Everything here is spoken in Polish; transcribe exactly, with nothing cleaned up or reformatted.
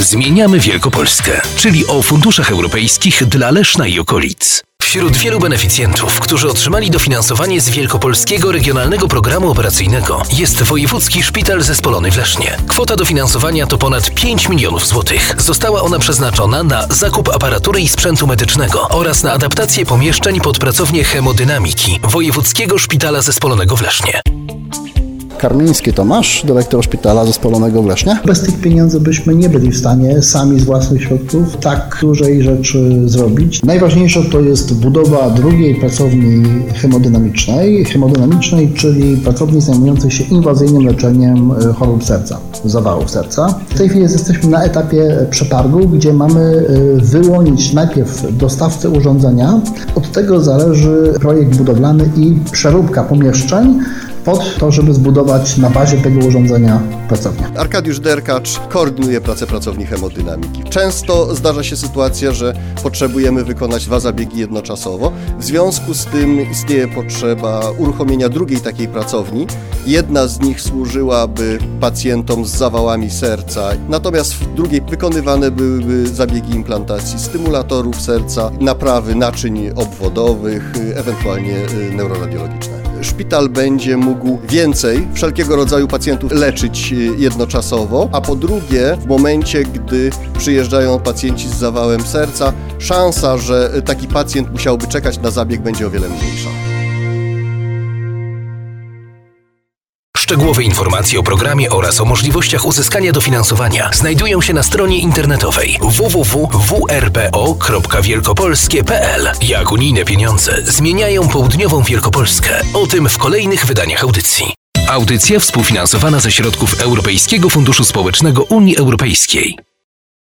Zmieniamy Wielkopolskę, czyli o funduszach europejskich dla Leszna i okolic. Wśród wielu beneficjentów, którzy otrzymali dofinansowanie z Wielkopolskiego Regionalnego Programu Operacyjnego, jest Wojewódzki Szpital Zespolony w Lesznie. Kwota dofinansowania to ponad pięć milionów złotych. Została ona przeznaczona na zakup aparatury i sprzętu medycznego oraz na adaptację pomieszczeń pod pracownię hemodynamiki Wojewódzkiego Szpitala Zespolonego w Lesznie. Karmiński Tomasz, dyrektor Szpitala Zespolonego w Lesznie. Bez tych pieniędzy byśmy nie byli w stanie sami z własnych środków tak dużej rzeczy zrobić. Najważniejsze to jest budowa drugiej pracowni hemodynamicznej, hemodynamicznej, czyli pracowni zajmującej się inwazyjnym leczeniem chorób serca, zawałów serca. W tej chwili jesteśmy na etapie przetargu, gdzie mamy wyłonić najpierw dostawcę urządzenia. Od tego zależy projekt budowlany i przeróbka pomieszczeń pod to, żeby zbudować na bazie tego urządzenia pracownię. Arkadiusz Derkacz koordynuje pracę pracowni hemodynamiki. Często zdarza się sytuacja, że potrzebujemy wykonać dwa zabiegi jednoczasowo. W związku z tym istnieje potrzeba uruchomienia drugiej takiej pracowni. Jedna z nich służyłaby pacjentom z zawałami serca, natomiast w drugiej wykonywane byłyby zabiegi implantacji stymulatorów serca, naprawy naczyń obwodowych, ewentualnie neuroradiologiczne. Szpital będzie mógł więcej wszelkiego rodzaju pacjentów leczyć jednoczasowo, a po drugie, w momencie, gdy przyjeżdżają pacjenci z zawałem serca, szansa, że taki pacjent musiałby czekać na zabieg, będzie o wiele mniejsza. Szczegółowe informacje o programie oraz o możliwościach uzyskania dofinansowania znajdują się na stronie internetowej w w w kropka w r b o kropka wielkopolskie kropka p l. Jak unijne pieniądze zmieniają południową Wielkopolskę. O tym w kolejnych wydaniach audycji. Audycja współfinansowana ze środków Europejskiego Funduszu Społecznego Unii Europejskiej.